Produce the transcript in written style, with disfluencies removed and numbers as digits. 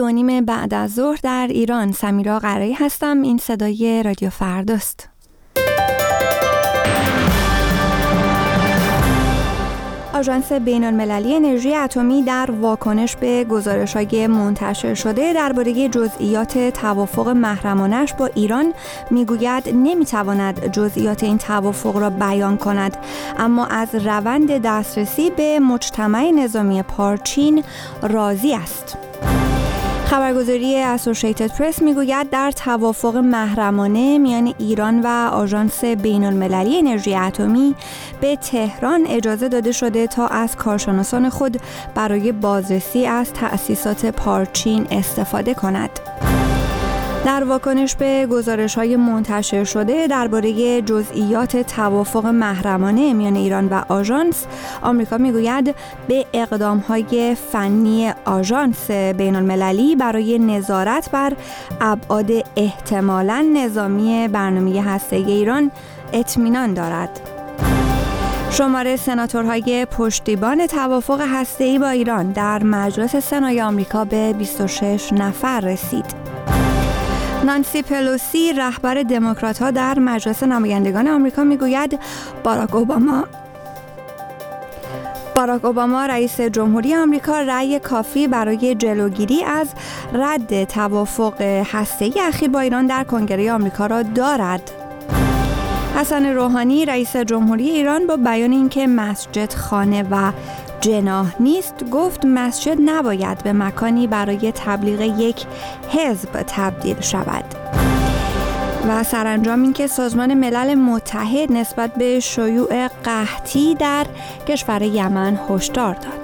2:30 بعد از ظهر در ایران. سمیرا قرایی هستم. این صدای رادیو فرداست. آژانس بین‌المللی انرژی اتمی در واکنش به گزارش‌های منتشر شده درباره جزئیات توافق محرمانه‌اش با ایران میگوید نمیتواند جزئیات این توافق را بیان کند، اما از روند دسترسی به مجتمع نظامی پارچین راضی است. خبرگزاری اسوسییتد پرس میگوید در توافق محرمانه میان ایران و آژانس بین‌المللی انرژی اتمی به تهران اجازه داده شده تا از کارشناسان خود برای بازرسی از تأسیسات پارچین استفاده کند. در واکنش به گزارش‌های منتشر شده درباره جزئیات توافق محرمانه میان ایران و آژانس، آمریکا میگوید به اقدام‌های فنی آژانس بین‌المللی برای نظارت بر ابعاد احتمالاً نظامی برنامه هسته‌ای ایران اطمینان دارد. شمار سناتورهای پشتیبان توافق هسته‌ای با ایران در مجلس سنای آمریکا به 26 نفر رسید. نانسی پلوسی رهبر دموکرات‌ها در مجلس نمایندگان آمریکا میگوید باراک اوباما رئیس جمهوری آمریکا رأی کافی برای جلوگیری از رد توافق هسته‌ای اخیر با ایران در کنگره آمریکا را دارد. حسن روحانی رئیس جمهوری ایران با بیان اینکه مسجد خانه و جناح نیست گفت مسجد نباید به مکانی برای تبلیغ یک حزب تبدیل شود. و سرانجام اینکه سازمان ملل متحد نسبت به شیوع قحطی در کشور یمن هشدار داد.